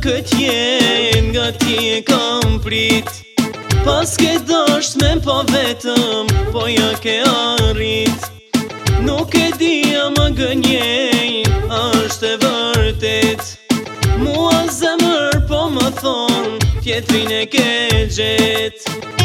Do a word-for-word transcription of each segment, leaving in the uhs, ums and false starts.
këtë jenë nga ti e kam prit. Pas ke dasht me pa vetëm, po ja ke arrit. Nuk e dia më gënjej, është e vërtet. Mua zemër po më thon, tjetrin e ke gjet.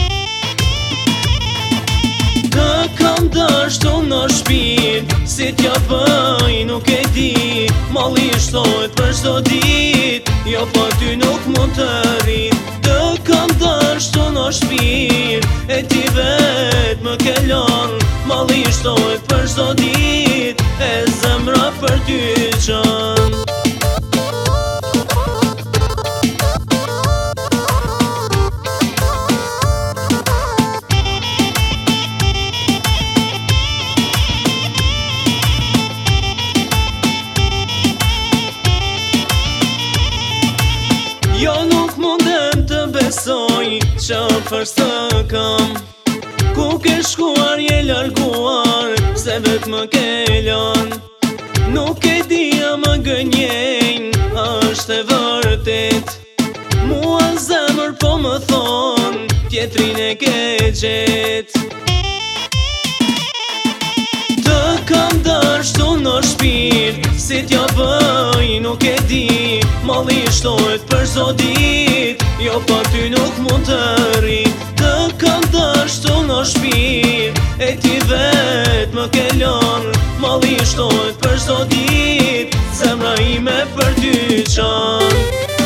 Të kam dashtu në shpirt, si t'ja bëj nuk e di. Malli shtojt për shto dit, jo po ty nuk mund të rrit. Të kam dashtu në shpirt, e ti vet më ke lon. Malli shtojt për shto dit, e zemra për ty qan. Jo nuk mundem të besoj që fërst të kam. Ku ke shkuar je larguar, se vet më ke lan. Nuk e dia më gënjejn, është e vërtet. Mua zemër po më thon, tjetrin e ke gjet. Të kam dashtu në shpirt, si t'ja bëj nuk e di. Malli shtojt për çdo dit, jo pa ty nuk mund të rrit. Të kam dashtu në shpirt, e ti vet më ke lon. Malli shtojt për çdo dit, zemra ime për ty qan.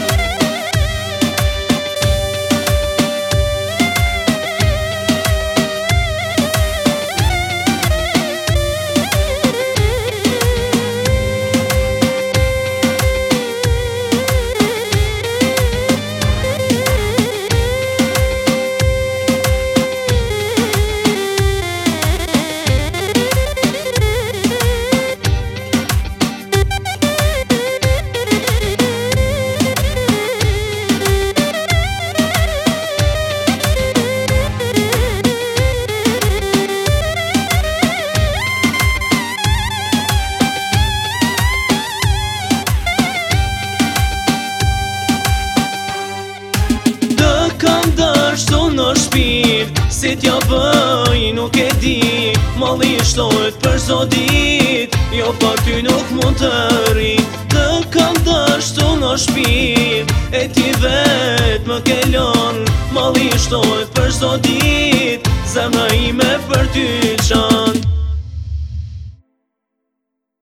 Në shpirt, si t'ja bëj nuk e di. Malli shtojt për çdo dit, jo pa ty nuk mund të rrit. Të kam dashtu në shpirt, e ti vet më ke lon. Malli shtojt për çdo dit, zemra ime për ty qan.